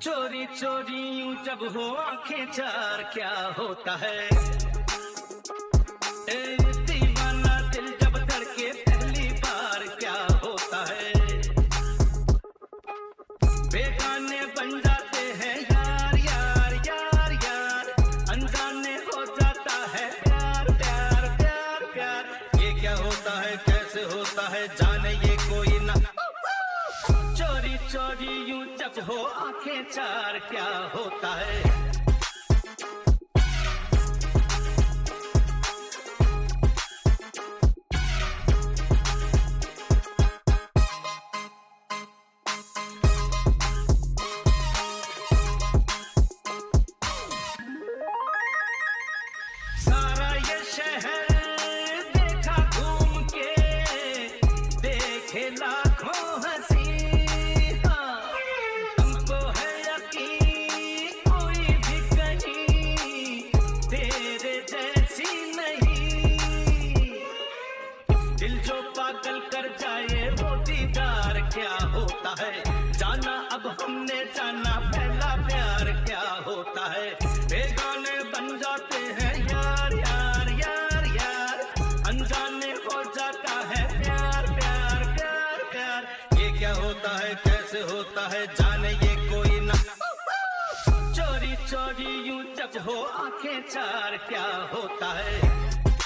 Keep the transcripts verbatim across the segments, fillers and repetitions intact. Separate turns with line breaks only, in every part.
चोरी चोरी यूं जब हो आंखें चार क्या होता है। ए दीवाना दिल जब धड़के पहली बार क्या होता है। बेगाने बन जाते हैं यार यार यार यार, अनजाने हो जाता है प्यार प्यार प्यार प्यार। ये क्या होता है कैसे होता है जाने ये कोई ना। चोरी चोरी यूं जब हो आंखें चार क्या होता है। सारा ये शहर देखा घूम के, देखे लाखों हंसी, तुमको है यकीन कोई भी कहीं तेरे जैसी नहीं। दिल जो पागल कर जाए वो दीदार क्या होता है। जाना अब हमने जाना पहला प्यार क्या होता है। बेगाने बन जाते हैं यार यार यार यार, अनजाने हो जाता है प्यार प्यार प्यार प्यार। ये क्या होता है कैसे होता है जाने ये कोई ना। चोरी चोरी यूं जब हो आंखें चार क्या होता है।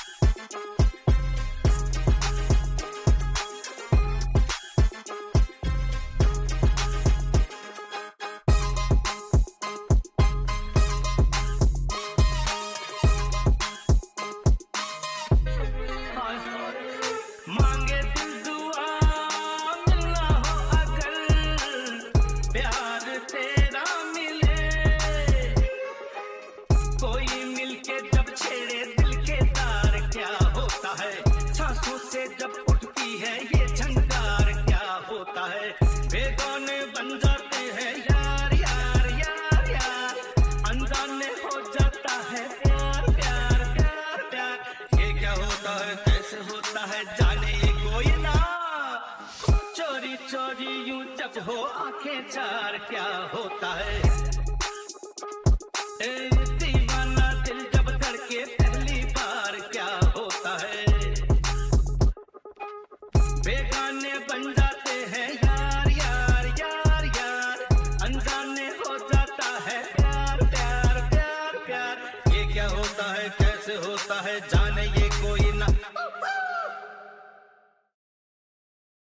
मांगे दिल दुआ मिलना हो अगर, प्यार तेरा मिले। कोई मिलके जब छेड़े दिल के तार क्या होता है। सांसों से जब उठती है ये झंकार क्या होता है। बेगाने बन जाते हैं यार यार यार यार, अनजाने हो जाता है प्यार प्यार प्यार प्यार। ये क्या होता है कैसे होता है जाने ये कोई ना। चोरी चोरी यूं जब हो आंखें चार क्या होता है। ए दीवाना दिल जब धड़के पहली बार क्या होता है। बेगाने बन जाते हैं यार यार यार यार, अनजाने हो जाता है प्यार प्यार प्यार प्यार। ये क्या होता है कैसे होता है जाने ये कोई ना।